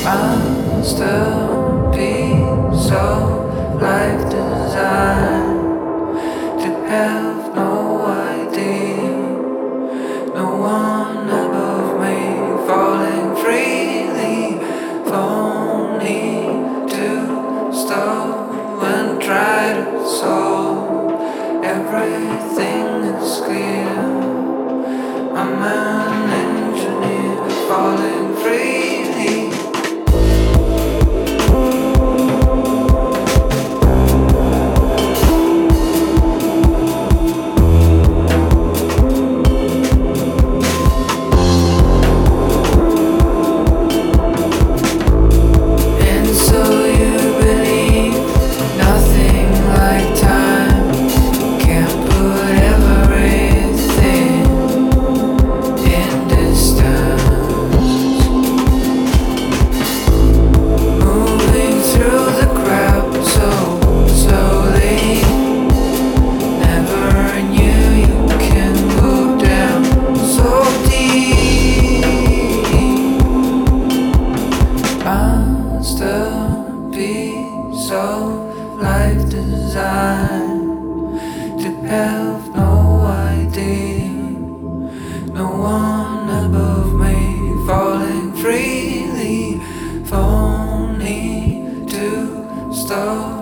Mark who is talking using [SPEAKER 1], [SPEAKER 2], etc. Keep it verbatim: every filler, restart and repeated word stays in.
[SPEAKER 1] Masterpiece of life design, to have no idea, no one above me, falling freely, phony to stop and try to solve. Everything is clear. I'm an engineer, falling freely. Masterpiece of life design, to have no idea, no one above me, falling freely, phony to stop.